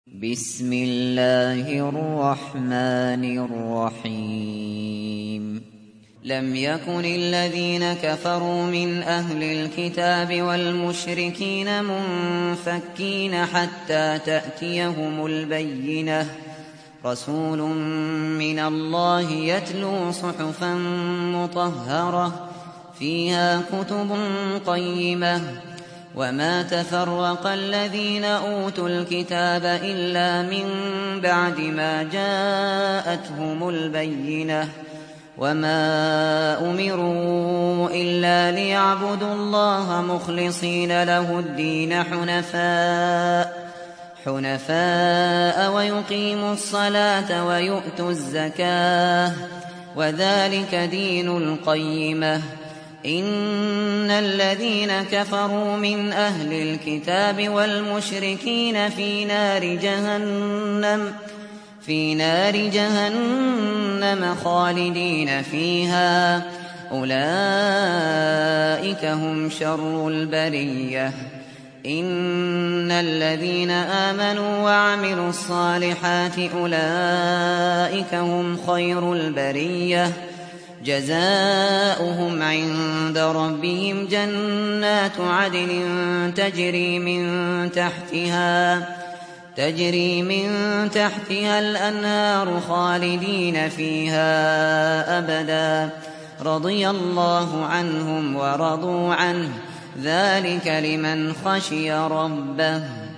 بسم الله الرحمن الرحيم لم يكن الذين كفروا من أهل الكتاب والمشركين منفكين حتى تأتيهم البينة رسول من الله يتلو صحفا مطهرة فيها كتب قيمة وما تفرق الذين أوتوا الكتاب إلا من بعد ما جاءتهم البينة وما أمروا إلا ليعبدوا الله مخلصين له الدين حنفاء ويقيموا الصلاة ويؤتوا الزكاة وذلك دين القيمة إن الذين كفروا من أهل الكتاب والمشركين في نار جهنم خالدين فيها أولئك هم شر البرية إن الذين آمنوا وعملوا الصالحات أولئك هم خير البرية جزاؤهم عند ربهم جنات عدن تجري من تحتها الأنهار خالدين فيها أبدا رضي الله عنهم ورضوا عنه ذلك لمن خشي ربه